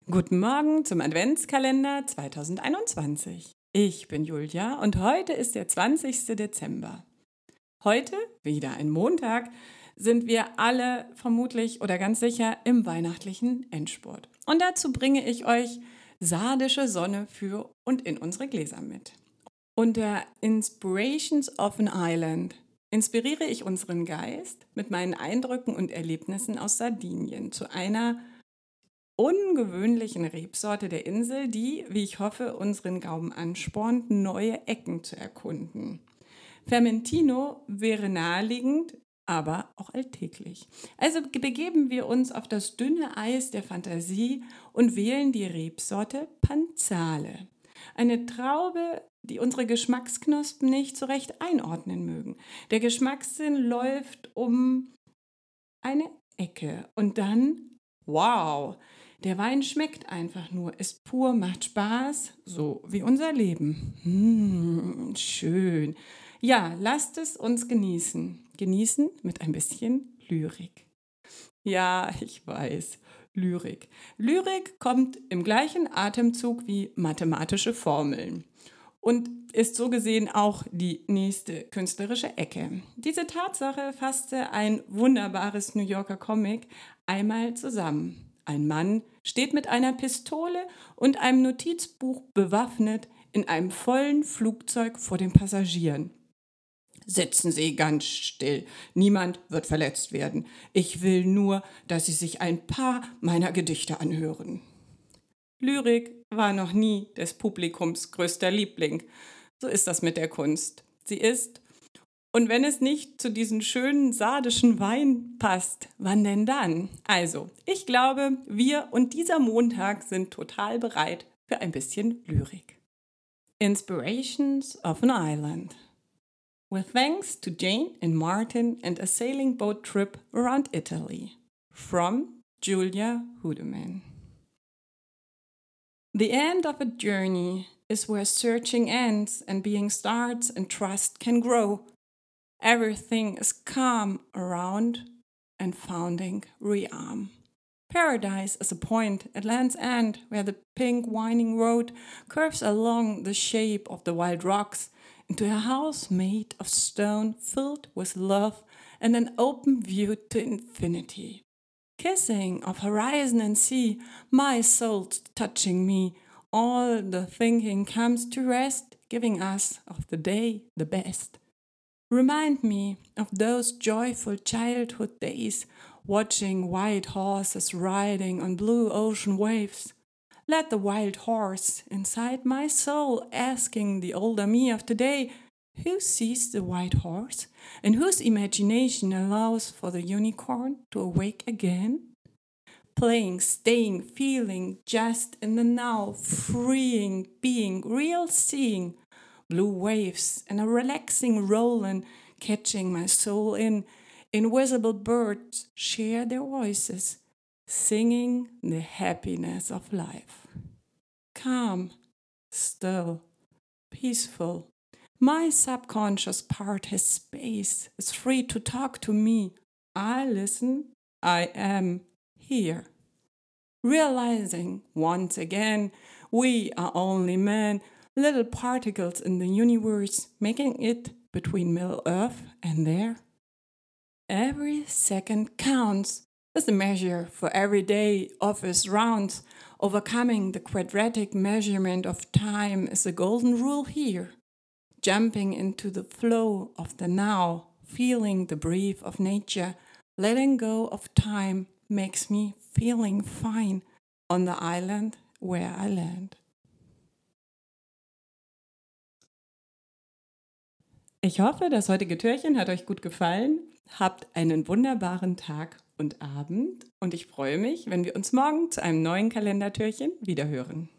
Guten Morgen zum Adventskalender 2021. Ich bin Julia und heute ist der 20. Dezember. Heute, wieder ein Montag, sind wir alle vermutlich oder ganz sicher im weihnachtlichen Endspurt. Und dazu bringe ich euch sardische Sonne für und in unsere Gläser mit. Unter Inspirations of an Island inspiriere ich unseren Geist mit meinen Eindrücken und Erlebnissen aus Sardinien zu einer ungewöhnlichen Rebsorte der Insel, die, wie ich hoffe, unseren Gaumen anspornt, neue Ecken zu erkunden. Fermentino wäre naheliegend, aber auch alltäglich. Also begeben wir uns auf das dünne Eis der Fantasie und wählen die Rebsorte Panzale. Eine Traube, die unsere Geschmacksknospen nicht so recht einordnen mögen. Der Geschmackssinn läuft um eine Ecke und dann, wow, der Wein schmeckt einfach nur, ist pur, macht Spaß, so wie unser Leben. Schön. Ja, lasst es uns genießen. Genießen mit ein bisschen Lyrik. Ja, ich weiß, Lyrik. Lyrik kommt im gleichen Atemzug wie mathematische Formeln und ist so gesehen auch die nächste künstlerische Ecke. Diese Tatsache fasste ein wunderbares New Yorker Comic einmal zusammen. Ein Mann steht mit einer Pistole und einem Notizbuch bewaffnet in einem vollen Flugzeug vor den Passagieren. Sitzen Sie ganz still. Niemand wird verletzt werden. Ich will nur, dass Sie sich ein paar meiner Gedichte anhören. Lyrik war noch nie des Publikums größter Liebling. So ist das mit der Kunst. Sie ist, und wenn es nicht zu diesen schönen sardischen Wein passt, wann denn dann? Also, ich glaube, wir und dieser Montag sind total bereit für ein bisschen Lyrik. Inspirations of an Island. With thanks to Jane and Martin and a sailing boat trip around Italy. From Julia Hudeman. The end of a journey is where searching ends and being starts and trust can grow. Everything is calm around and founding rearm. Paradise is a point at land's end where the pink winding road curves along the shape of the wild rocks into a house made of stone filled with love and an open view to infinity. Kissing of horizon and sea, my soul touching me, all the thinking comes to rest, giving us of the day the best. Remind me of those joyful childhood days, watching white horses riding on blue ocean waves. Let the wild horse inside my soul asking the older me of today, who sees the white horse and whose imagination allows for the unicorn to awake again? Playing, staying, feeling, just in the now, freeing, being, real seeing, blue waves and a relaxing rollin', catching my soul in. Invisible birds share their voices, singing the happiness of life. Calm, still, peaceful. My subconscious part has space, is free to talk to me. I listen, I am here. Realizing once again, we are only men, little particles in the universe, making it between Middle Earth and there. Every second counts is the measure for every day of its rounds. Overcoming the quadratic measurement of time is the golden rule here. Jumping into the flow of the now, feeling the breath of nature, letting go of time makes me feeling fine on the island where I land. Ich hoffe, das heutige Türchen hat euch gut gefallen. Habt einen wunderbaren Tag und Abend und ich freue mich, wenn wir uns morgen zu einem neuen Kalendertürchen wiederhören.